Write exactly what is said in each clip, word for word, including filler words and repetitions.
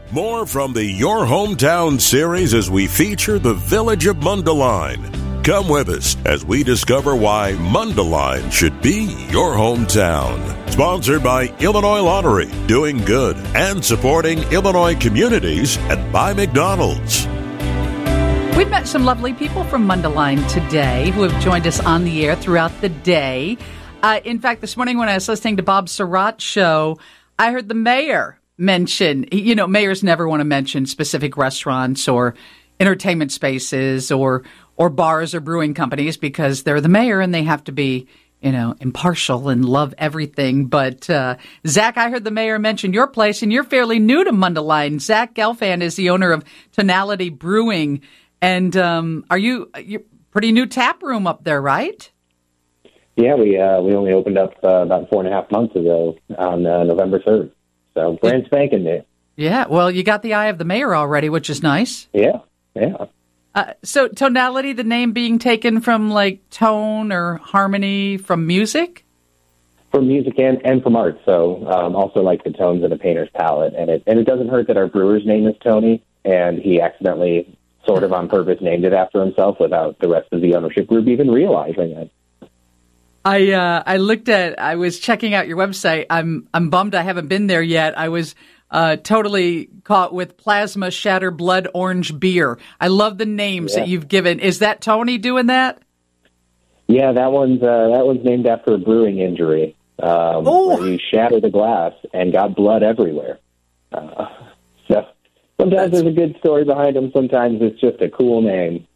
More from the Your Hometown series as we feature the village of Mundelein. Come with us as we discover why Mundelein should be your hometown. Sponsored by Illinois Lottery, doing good and supporting Illinois communities, and by McDonald's. We've met some lovely people from Mundelein today who have joined us on the air throughout the day. Uh, in fact, this morning when I was listening to Bob Surratt's show, I heard the mayor mention, you know, mayors never want to mention specific restaurants or entertainment spaces or or bars or brewing companies because they're the mayor and they have to be, you know, impartial and love everything. But, uh, Zach, I heard the mayor mention your place, and you're fairly new to Mundelein. Zach Gelfand is the owner of Tonality Brewing. And um, are you, you're pretty new tap room up there, right? Yeah, we uh, we only opened up uh, about four and a half months ago on uh, November third. So brand spanking new. Yeah, well, you got the eye of the mayor already, which is nice. Yeah, yeah. Uh, so Tonality, the name being taken from like tone or harmony from music? From music and, and from art. So um, also like the tones of the painter's palette. And it, and it doesn't hurt that our brewer's name is Tony, and he accidentally sort of on purpose named it after himself without the rest of the ownership group even realizing it. I uh, I looked at, I was checking out your website. I'm I'm bummed I haven't been there yet. I was uh, totally caught with Plasma Shatter Blood Orange Beer. I love the names yeah. that you've given. Is that Tony doing that? Yeah, that one's uh, that one's named after a brewing injury. Um, oh. where he shattered the glass and got blood everywhere. Uh, so sometimes That's... there's a good story behind him. Sometimes it's just a cool name.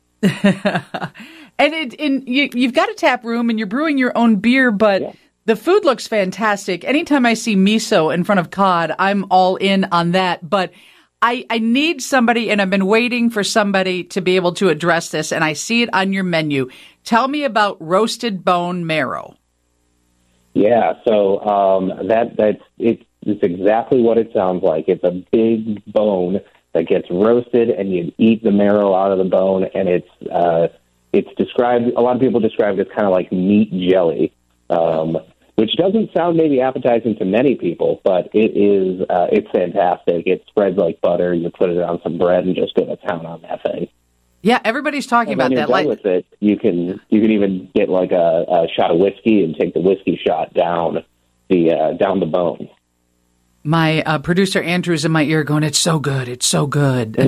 And it, in, you, you've got a tap room and you're brewing your own beer, but yeah. the food looks fantastic. Anytime I see miso in front of cod, I'm all in on that. But I, I need somebody, and I've been waiting for somebody to be able to address this, and I see it on your menu. Tell me about roasted bone marrow. Yeah, so um, that that's it, it's exactly what it sounds like. It's a big bone that gets roasted, and you eat the marrow out of the bone, and it's uh, it's described. A lot of people describe it as kind of like meat jelly, um, which doesn't sound maybe appetizing to many people, but it is. Uh, it's fantastic. It spreads like butter. You put it on some bread and just go to town on that thing. Yeah, everybody's talking and about when you're that. Done like with it, you can you can even get like a, a shot of whiskey and take the whiskey shot down the uh, down the bone. My uh, producer Andrew's in my ear going, "It's so good, it's so good."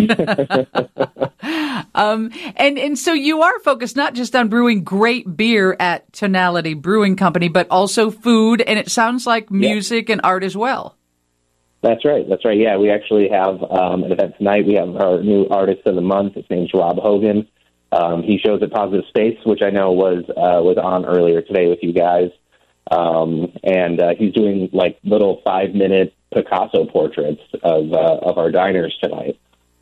um, and and so you are focused not just on brewing great beer at Tonality Brewing Company, but also food, and it sounds like music yeah. and art as well. That's right. That's right. Yeah, we actually have um, an event tonight. We have our new artist of the month. His name's Rob Hogan. Um, he shows at Positive Space, which I know was uh, was on earlier today with you guys. Um, and uh, he's doing like little five minute Picasso portraits of uh, of our diners tonight.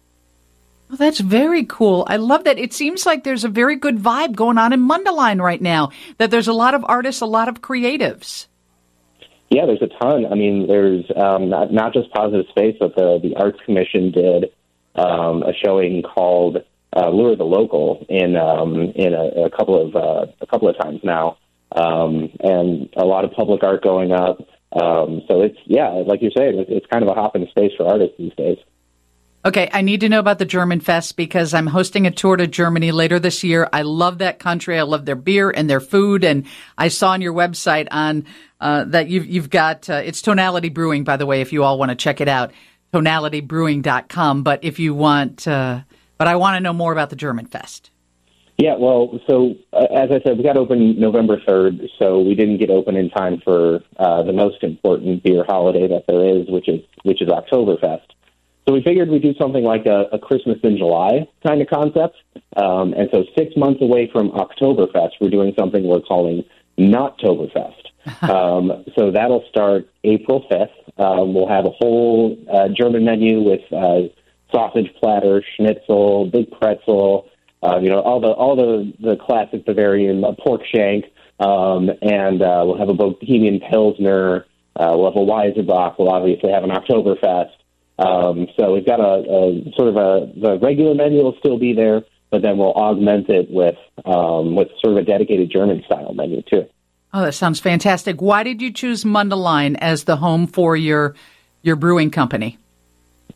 Well, that's very cool. I love that. It seems like there's a very good vibe going on in Mundelein right now. That there's a lot of artists, a lot of creatives. Yeah, there's a ton. I mean, there's um, not, not just Positive Space, but the, the Arts Commission did um, a showing called uh, Lure the Local in um, in a, a couple of uh, a couple of times now, um, and a lot of public art going up. Um, so it's yeah, like you're saying, it's, it's kind of a hop in space for artists these days. Okay, I need to know about the German Fest because I'm hosting a tour to Germany later this year. I love that country. I love their beer and their food. And I saw on your website on uh, that you've you've got uh, it's Tonality Brewing, by the way, if you all want to check it out, tonality brewing dot com. But if you want, uh, but I want to know more about the German Fest. Yeah, well, so uh, as I said, we got open November third, so we didn't get open in time for uh, the most important beer holiday that there is, which is which is Oktoberfest. So we figured we'd do something like a, a Christmas in July kind of concept. Um, and so six months away from Oktoberfest, we're doing something we're calling Nottoberfest. um, so that'll start April fifth. Um, we'll have a whole uh, German menu with uh, sausage platter, schnitzel, big pretzel, uh, you know, all the all the, the classic Bavarian uh, pork shank. Um, and uh, we'll have a Bohemian Pilsner. Uh, we'll have a Weiserbach. We'll obviously have an Oktoberfest. Um, so we've got a, a sort of a, the regular menu will still be there, but then we'll augment it with, um, with sort of a dedicated German style menu too. Oh, that sounds fantastic. Why did you choose Mundelein as the home for your, your brewing company?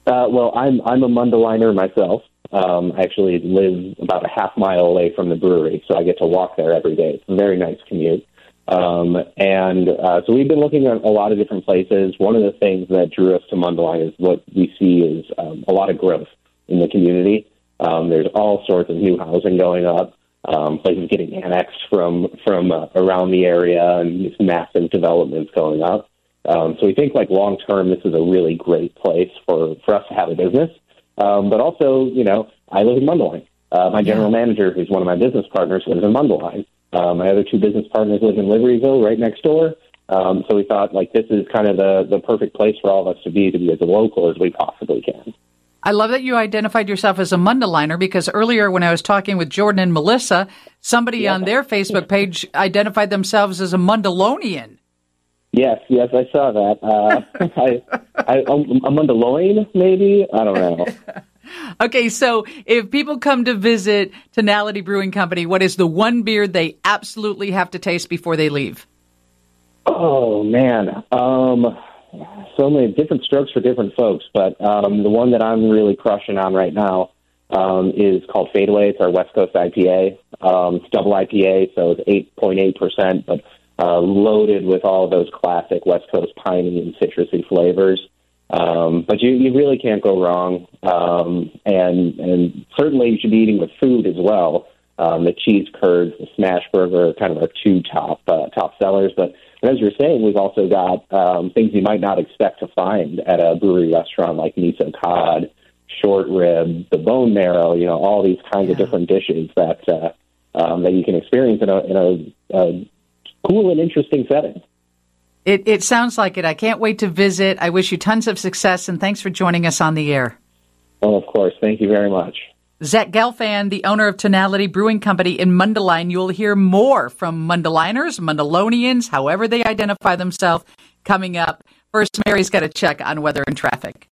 Uh, well, I'm I'm a Mundeleiner myself. Um, I actually live about a half mile away from the brewery, so I get to walk there every day. It's a very nice commute. Um, and uh, so we've been looking at a lot of different places. One of the things that drew us to Mundelein is what we see is um, a lot of growth in the community. Um, there's all sorts of new housing going up, um, places getting annexed from from uh, around the area, and these massive developments going up. Um, so we think, like, long term, this is a really great place for, for us to have a business. Um, but also, you know, I live in Mundelein. Uh, my general yeah. manager, who's one of my business partners, lives in Mundelein. Um, my other two business partners live in Libertyville, right next door. Um, so we thought, like, this is kind of the, the perfect place for all of us to be, to be as local as we possibly can. I love that you identified yourself as a Mundeleiner, because earlier when I was talking with Jordan and Melissa, somebody yeah. on their Facebook page identified themselves as a Mundelonian. Yes, yes, I saw that. Uh, I, I, a Mundeloin, maybe? I don't know. Okay, so if people come to visit Tonality Brewing Company, what is the one beer they absolutely have to taste before they leave? Oh, man. Um, so many different strokes for different folks, but um, the one that I'm really crushing on right now um, is called Fadeaway. It's our West Coast I P A. Um, it's double I P A, so it's eight point eight percent, but uh, loaded with all those classic West Coast piney and citrusy flavors. Um, but you, you really can't go wrong, um, and and certainly you should be eating with food as well. Um, the cheese curds, the smash burger, are kind of our two top uh, top sellers. But, but as you're saying, we've also got um, things you might not expect to find at a brewery restaurant, like miso cod, short rib, the bone marrow. You know, all these kinds yeah. of different dishes that uh, um, that you can experience in a in a, a cool and interesting setting. It, it sounds like it. I can't wait to visit. I wish you tons of success, and thanks for joining us on the air. Oh, of course. Thank you very much. Zach Gelfand, the owner of Tonality Brewing Company in Mundelein. You'll hear more from Mundeliners, Mundelonians, however they identify themselves, coming up. First, Mary's got a check on weather and traffic.